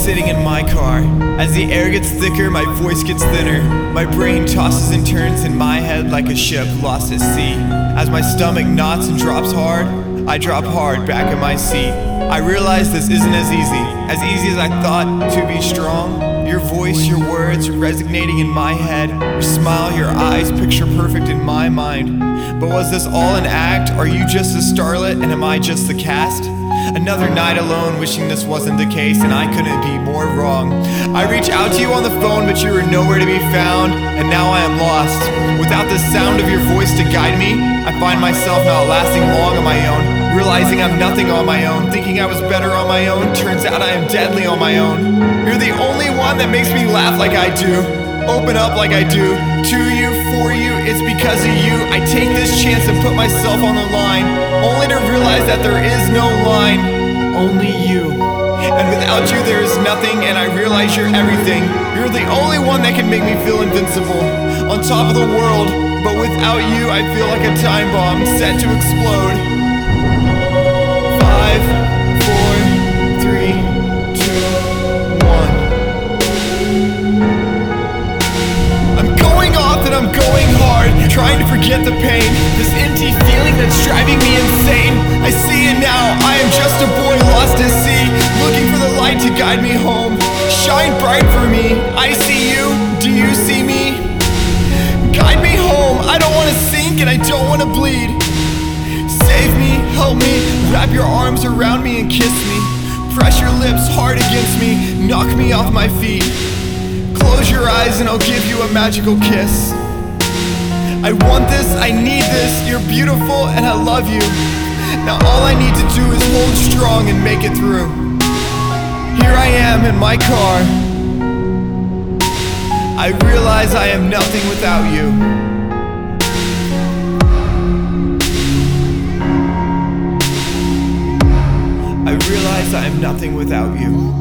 sitting in my car. As the air gets thicker, my voice gets thinner. My brain tosses and turns in my head like a ship lost at sea. As my stomach knots and drops hard, I drop hard back in my seat. I realize this isn't as easy as I thought to be strong. Your voice, your words resonating in my head. Your smile, your eyes, picture perfect in my mind. But was this all an act? Are you just a starlet and am I just the cast? Another night alone, wishing this wasn't the case, and I couldn't be more wrong. I reach out to you on the phone, but you were nowhere to be found, and now I am lost. Without the sound of your voice to guide me, I find myself not lasting long on my own. Realizing I'm nothing on my own, thinking I was better on my own, turns out I am deadly on my own. You're the only one that makes me laugh like I do, open up like I do. To you, for you, it's because of you. I take this chance and put myself on the line, only to realize that there is no line, only you. And without you there is nothing, and I realize you're everything. You're the only one that can make me feel invincible, on top of the world. But without you I feel like a time bomb set to explode. 5, 4, 3, 2, 1. I'm going off and I'm going hard, trying to forget the pain, this empty feeling that's driving me insane. I see it now, I am just a boy lost at sea, looking for the light to guide me home. Shine bright for me, I see you, do you see me? Guide me home, I don't want to sink and I don't want to bleed. Save me, help me, wrap your arms around me and kiss me. Press your lips hard against me, knock me off my feet. Close your eyes and I'll give you a magical kiss. I want this, I need this, you're beautiful and I love you. Now all I need to do is hold strong and make it through. Here I am in my car. I realize I am nothing without you. I realize I am nothing without you.